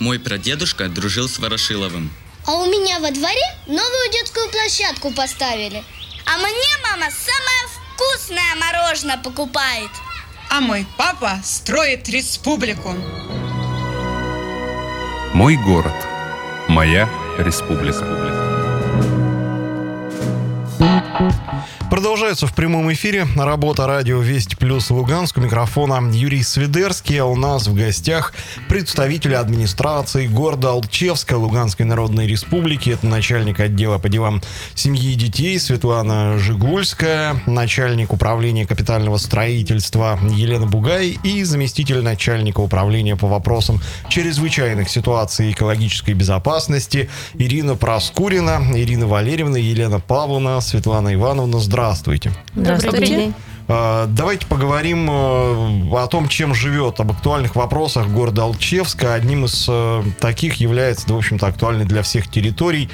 Мой прадедушка дружил с Ворошиловым. А у меня во дворе новую детскую площадку поставили. А мне мама самое вкусное мороженое покупает. А мой папа строит республику. Мой город. Моя республика. Продолжается в прямом эфире работа радио Вести Плюс Луганск. У микрофона Юрий Свидерский. А у нас в гостях представители администрации города Алчевска Луганской Народной Республики. Это начальник отдела по делам семьи и детей Светлана Жигульская, начальник управления капитального строительства Елена Бугай и заместитель начальника управления по вопросам чрезвычайных ситуаций и экологической безопасности Ирина Проскурина, Ирина Валерьевна, Елена Павловна, Светлана Ивановна. Здравствуйте. Добрый день. Давайте поговорим о том, чем живет, об актуальных вопросах города Алчевска. Одним из таких является, да, в общем-то, актуальный для всех территорий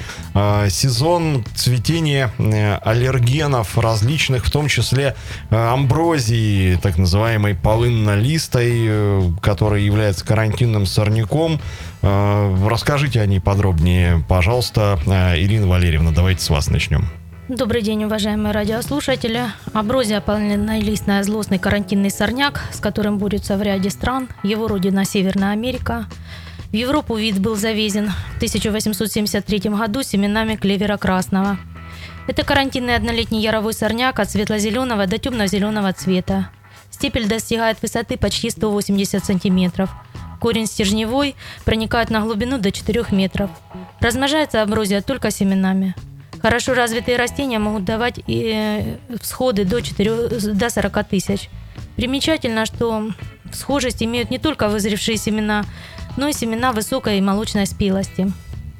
сезон цветения аллергенов различных, в том числе амброзии, так называемой полынно-листой, которая является карантинным сорняком. Расскажите о ней подробнее, пожалуйста. Ирина Валерьевна, давайте с вас начнем. Добрый день, уважаемые радиослушатели. Амброзия полынно-листная злостный карантинный сорняк, с которым борются в ряде стран. Его родина Северная Америка. В Европу вид был завезен в 1873 году семенами клевера красного. Это карантинный однолетний яровой сорняк от светло-зеленого до темно-зеленого цвета. Стебель достигает высоты почти 180 сантиметров. Корень стержневой, проникает на глубину до 4 метров. Размножается амброзия только семенами. Хорошо развитые растения могут давать и всходы до 40 тысяч. Примечательно, что схожесть имеют не только вызревшие семена, но и семена высокой и молочной спелости.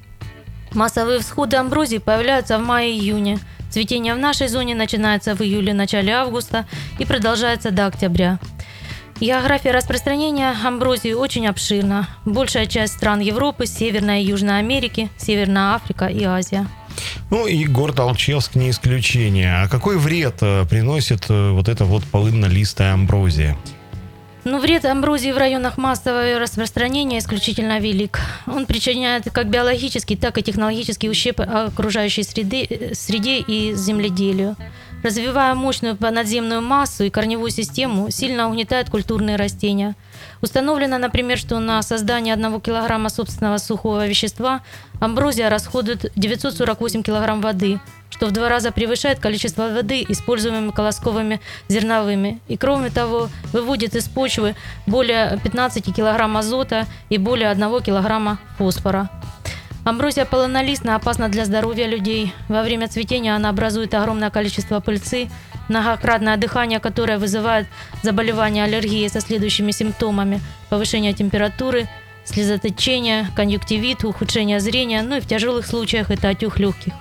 Массовые всходы амброзии появляются в мае-июне. Цветение в нашей зоне начинается в июле-начале августа и продолжается до октября. География распространения амброзии очень обширна. Большая часть стран Европы, Северной и Южной Америки, Северная Африка и Азия. Ну и город Алчевск не исключение. А какой вред приносит вот эта вот полынно-листая амброзия? Вред амброзии в районах массового распространения исключительно велик. Он причиняет как биологический, так и технологический ущерб окружающей среде и земледелию. Развивая мощную надземную массу и корневую систему, сильно угнетает культурные растения. Установлено, например, что на создание 1 килограмма собственного сухого вещества амброзия расходует 948 килограмм воды, что в 2 раза превышает количество воды, используемыми колосковыми зерновыми. И кроме того, выводит из почвы более 15 килограмм азота и более 1 килограмма фосфора. Амброзия полынно-листная опасна для здоровья людей. Во время цветения она образует огромное количество пыльцы, многократное дыхание, которое вызывает заболевания аллергии со следующими симптомами: повышение температуры, слезотечение, конъюнктивит, ухудшение зрения, и в тяжелых случаях это отек легких.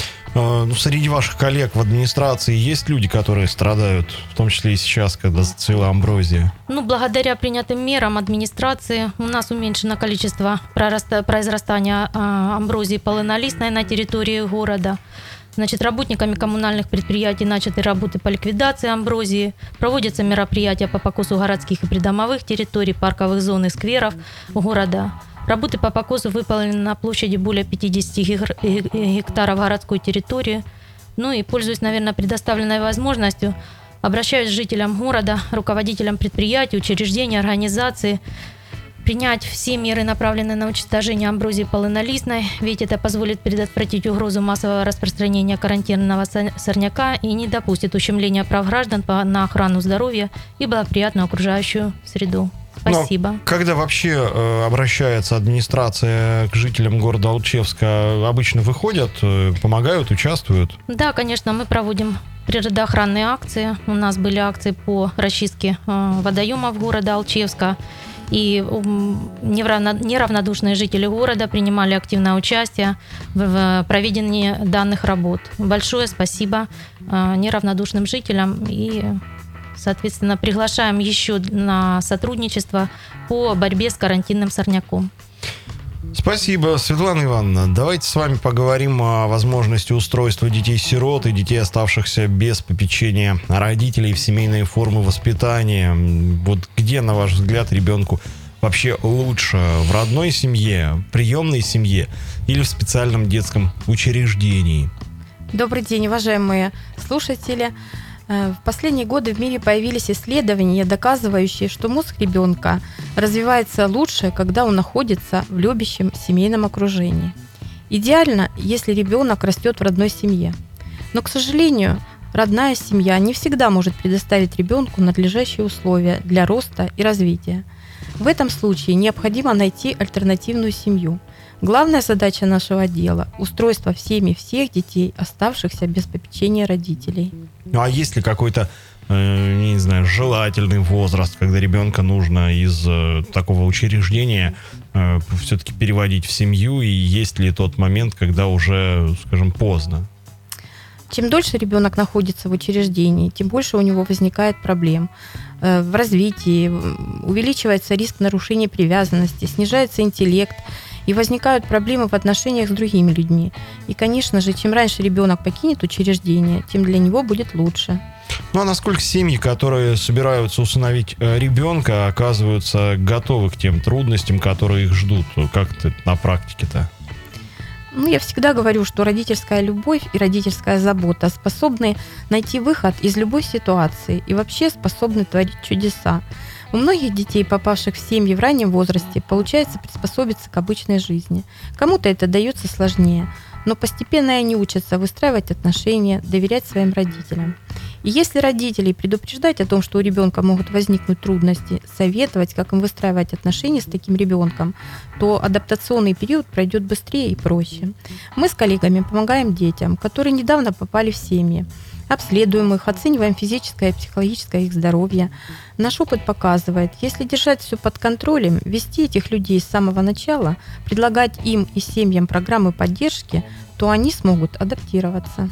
Среди ваших коллег в администрации есть люди, которые страдают, в том числе и сейчас, когда зацвела амброзия? Благодаря принятым мерам администрации у нас уменьшено количество произрастания амброзии полынно-листной на территории города. Работниками коммунальных предприятий начаты работы по ликвидации амброзии, проводятся мероприятия по покосу городских и придомовых территорий, парковых зон и скверов города. Работы по покосу выполнены на площади более 50 гектаров городской территории. И, пользуясь, предоставленной возможностью, обращаюсь к жителям города, руководителям предприятий, учреждений, организаций, принять все меры, направленные на уничтожение амброзии полынно-листной, ведь это позволит предотвратить угрозу массового распространения карантинного сорняка и не допустит ущемления прав граждан на охрану здоровья и благоприятную окружающую среду. Спасибо. Но когда вообще обращается администрация к жителям города Алчевска, обычно выходят, помогают, участвуют? Да, конечно, мы проводим природоохранные акции. У нас были акции по расчистке водоемов города Алчевска. И неравнодушные жители города принимали активное участие в проведении данных работ. Большое спасибо неравнодушным жителям и, соответственно, приглашаем еще на сотрудничество по борьбе с карантинным сорняком. Спасибо, Светлана Ивановна. Давайте с вами поговорим о возможности устройства детей-сирот и детей, оставшихся без попечения родителей, в семейные формы воспитания. Вот где, на ваш взгляд, ребенку вообще лучше в родной семье, приемной семье или в специальном детском учреждении? Добрый день, уважаемые слушатели. В последние годы в мире появились исследования, доказывающие, что мозг ребенка развивается лучше, когда он находится в любящем семейном окружении. Идеально, если ребенок растет в родной семье. Но, к сожалению, родная семья не всегда может предоставить ребенку надлежащие условия для роста и развития. В этом случае необходимо найти альтернативную семью. Главная задача нашего отдела – устройство в семьи всех детей, оставшихся без попечения родителей. Ну а есть ли какой-то, не знаю, желательный возраст, когда ребенка нужно из такого учреждения все-таки переводить в семью, и есть ли тот момент, когда уже, скажем, поздно? Чем дольше ребенок находится в учреждении, тем больше у него возникает проблем в развитии, увеличивается риск нарушения привязанности, снижается интеллект, и возникают проблемы в отношениях с другими людьми. И, конечно же, чем раньше ребенок покинет учреждение, тем для него будет лучше. Ну а насколько семьи, которые собираются усыновить ребенка, оказываются готовы к тем трудностям, которые их ждут? Как это на практике-то? Я всегда говорю, что родительская любовь и родительская забота способны найти выход из любой ситуации и вообще способны творить чудеса. У многих детей, попавших в семьи в раннем возрасте, получается приспособиться к обычной жизни. Кому-то это дается сложнее, но постепенно они учатся выстраивать отношения, доверять своим родителям. И если родителей предупреждать о том, что у ребенка могут возникнуть трудности, советовать, как им выстраивать отношения с таким ребенком, то адаптационный период пройдет быстрее и проще. Мы с коллегами помогаем детям, которые недавно попали в семьи. Обследуем их, оцениваем физическое и психологическое их здоровье. Наш опыт показывает, если держать все под контролем, вести этих людей с самого начала, предлагать им и семьям программы поддержки, то они смогут адаптироваться.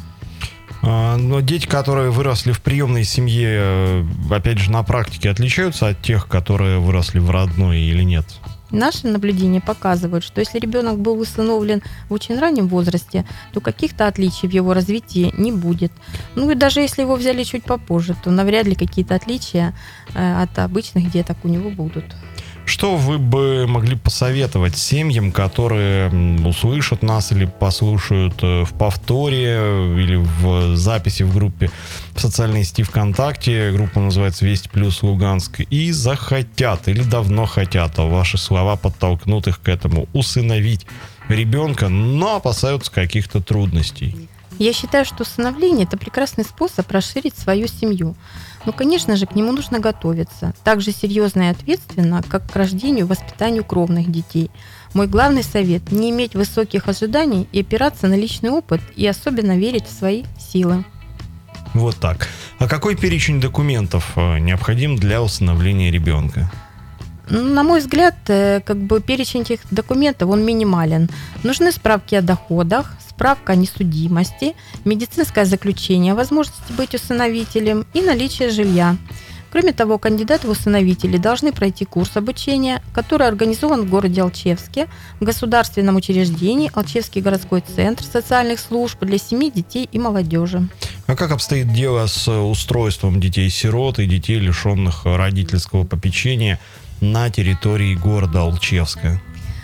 Но дети, которые выросли в приемной семье, опять же, на практике отличаются от тех, которые выросли в родной или нет? Наши наблюдения показывают, что если ребенок был усыновлен в очень раннем возрасте, то каких-то отличий в его развитии не будет. И даже если его взяли чуть попозже, то навряд ли какие-то отличия от обычных деток у него будут. Что вы бы могли посоветовать семьям, которые услышат нас или послушают в повторе или в записи в группе в социальной сети ВКонтакте, группа называется «Весть плюс Луганск», и захотят или давно хотят, а ваши слова подтолкнут их к этому, усыновить ребенка, но опасаются каких-то трудностей? Я считаю, что усыновление – это прекрасный способ расширить свою семью. Но, конечно же, к нему нужно готовиться. Так же серьезно и ответственно, как к рождению и воспитанию кровных детей. Мой главный совет – не иметь высоких ожиданий и опираться на личный опыт, и особенно верить в свои силы. Вот так. А какой перечень документов необходим для усыновления ребенка? На мой взгляд, перечень этих документов, он минимален. Нужны справки о доходах, справка о несудимости, медицинское заключение о возможности быть усыновителем и наличие жилья. Кроме того, кандидаты в усыновители должны пройти курс обучения, который организован в городе Алчевске, в государственном учреждении Алчевский городской центр социальных служб для семей, детей и молодежи. А как обстоит дело с устройством детей-сирот и детей, лишенных родительского попечения на территории города Алчевска?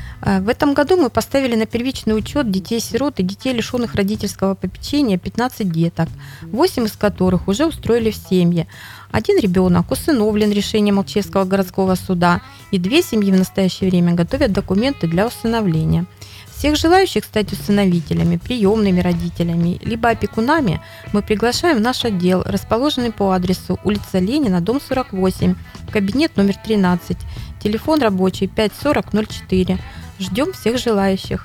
В этом году мы поставили на первичный учет детей-сирот и детей, лишенных родительского попечения, 15 деток, 8 из которых уже устроили в семьи. Один ребенок усыновлен решением Алчевского городского суда, и 2 семьи в настоящее время готовят документы для усыновления. Всех желающих стать усыновителями, приемными родителями, либо опекунами мы приглашаем в наш отдел, расположенный по адресу улица Ленина, дом 48, кабинет номер 13, телефон рабочий 540-04. Ждем всех желающих.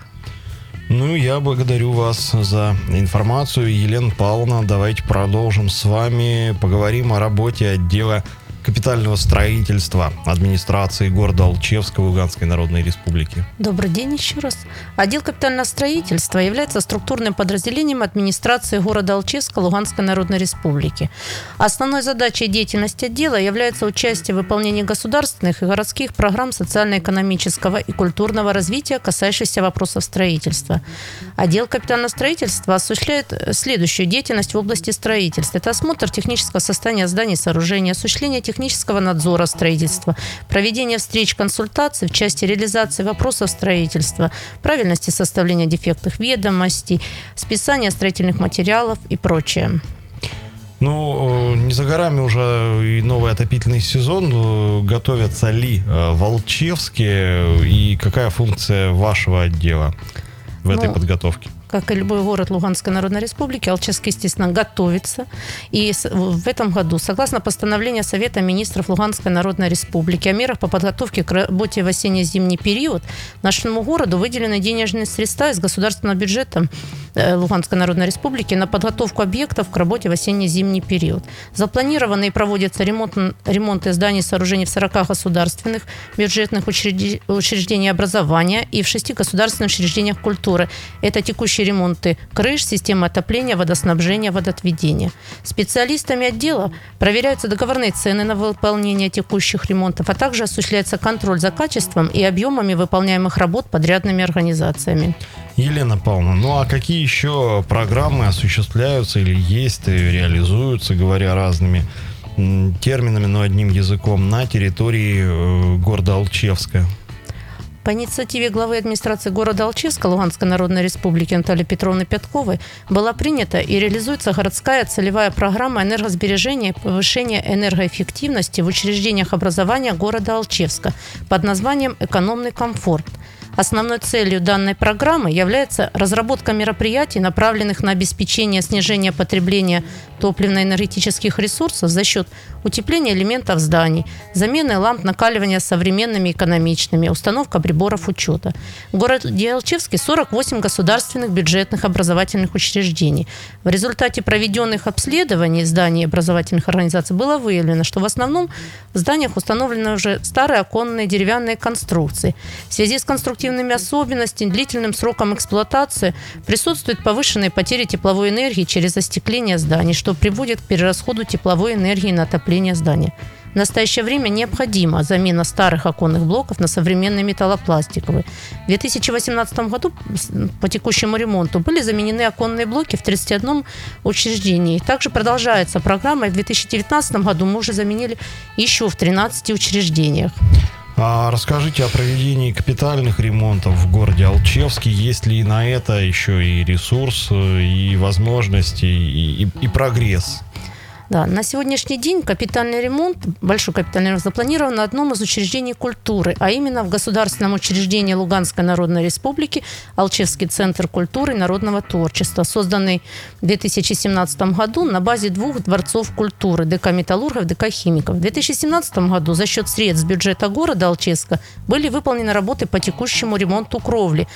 Я благодарю вас за информацию, Елена Павловна. Давайте продолжим с вами. Поговорим о работе отдела капитального строительства администрации города Алчевска Луганской Народной Республики. Добрый день еще раз. Отдел капитального строительства является структурным подразделением администрации города Алчевска Луганской Народной Республики. Основной задачей деятельности отдела является участие в выполнении государственных и городских программ социально-экономического и культурного развития, касающихся вопросов строительства. Отдел капитального строительства осуществляет следующую деятельность в области строительства. Это осмотр технического состояния зданий и сооружений, осуществление технических технического надзора строительства, проведения встреч, консультаций в части реализации вопросов строительства, правильности составления дефектных ведомостей, списания строительных материалов и прочее. Ну, не за горами уже и новый отопительный сезон. Готовятся ли в Алчевске? И какая функция вашего отдела в этой подготовке? Как и любой город Луганской Народной Республики, Алчевск, естественно, готовится. И в этом году, согласно постановлению Совета министров Луганской Народной Республики о мерах по подготовке к работе в осенне-зимний период, нашему городу выделены денежные средства из государственного бюджета Луганской Народной Республики на подготовку объектов к работе в осенне-зимний период. Запланированы и проводятся ремонты зданий и сооружений в 40 государственных бюджетных учреждений образования и в 6 государственных учреждениях культуры. Это текущие ремонты крыш, системы отопления, водоснабжения, водоотведения. Специалистами отдела проверяются договорные цены на выполнение текущих ремонтов, а также осуществляется контроль за качеством и объемами выполняемых работ подрядными организациями. Елена Павловна, ну а какие еще программы осуществляются или есть, реализуются, говоря разными терминами, но одним языком, на территории города Алчевска? По инициативе главы администрации города Алчевска Луганской Народной Республики Натальи Петровны Пятковой была принята и реализуется городская целевая программа энергосбережения и повышения энергоэффективности в учреждениях образования города Алчевска под названием «Экономный комфорт». Основной целью данной программы является разработка мероприятий, направленных на обеспечение снижения потребления топливно-энергетических ресурсов за счет утепления элементов зданий, замены ламп накаливания современными и экономичными, установка приборов учета. В городе Алчевске 48 государственных бюджетных образовательных учреждений. В результате проведенных обследований зданий и образовательных организаций было выявлено, что в основном в зданиях установлены уже старые оконные деревянные конструкции. В связи с конструктивными особенностями, длительным сроком эксплуатации присутствуют повышенные потери тепловой энергии через остекление зданий, что приводит к перерасходу тепловой энергии на отопление здания. В настоящее время необходима замена старых оконных блоков на современные металлопластиковые. В 2018 году по текущему ремонту были заменены оконные блоки в 31 учреждении. Также продолжается программа, и в 2019 году мы уже заменили еще в 13 учреждениях. А расскажите о проведении капитальных ремонтов в городе Алчевске. Есть ли на это еще и ресурс, и возможности, и прогресс? Да, на сегодняшний день капитальный ремонт, большой капитальный ремонт запланирован на одном из учреждений культуры, а именно в государственном учреждении Луганской Народной Республики Алчевский центр культуры и народного творчества, созданный в 2017 году на базе 2 дворцов культуры ДК металлургов, ДК химиков. В 2017 году за счет средств бюджета города Алчевска были выполнены работы по текущему ремонту кровли.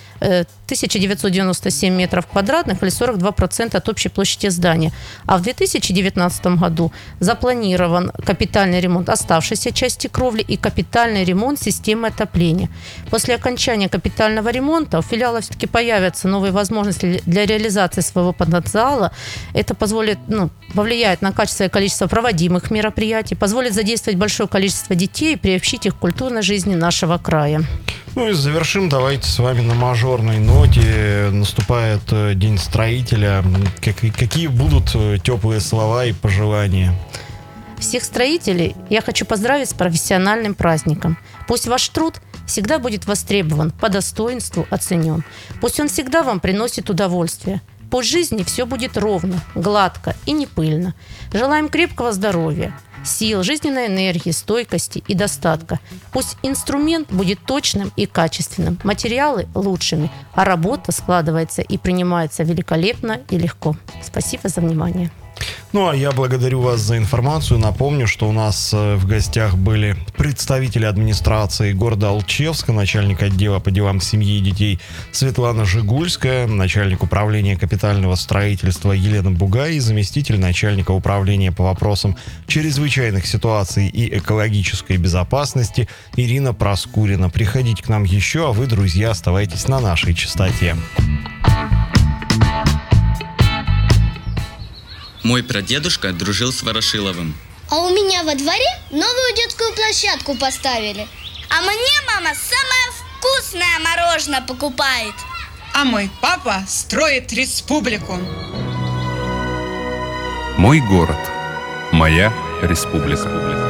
1997 метров квадратных или 42% от общей площади здания. А в 2019 году запланирован капитальный ремонт оставшейся части кровли и капитальный ремонт системы отопления. После окончания капитального ремонта у филиала все-таки появятся новые возможности для реализации своего потенциала. Это позволит, повлияет на качество и количество проводимых мероприятий, позволит задействовать большое количество детей и приобщить их к культурной жизни нашего края. Ну и завершим давайте с вами на мажорной ноте. Наступает День строителя. Какие будут теплые слова и пожелания? Всех строителей я хочу поздравить с профессиональным праздником. Пусть ваш труд всегда будет востребован, по достоинству оценен. Пусть он всегда вам приносит удовольствие. Пусть в жизни все будет ровно, гладко и не пыльно. Желаем крепкого здоровья, сил, жизненной энергии, стойкости и достатка. Пусть инструмент будет точным и качественным, материалы лучшими, а работа складывается и принимается великолепно и легко. Спасибо за внимание. Ну, а я благодарю вас за информацию. Напомню, что у нас в гостях были представители администрации города Алчевска, начальник отдела по делам семьи и детей Светлана Жигульская, начальник управления капитального строительства Елена Бугай и заместитель начальника управления по вопросам чрезвычайных ситуаций и экологической безопасности Ирина Проскурина. Приходите к нам еще, а вы, друзья, оставайтесь на нашей частоте. Мой прадедушка дружил с Ворошиловым. А у меня во дворе новую детскую площадку поставили. А мне мама самое вкусное мороженое покупает. А мой папа строит республику. Мой город. Моя республика.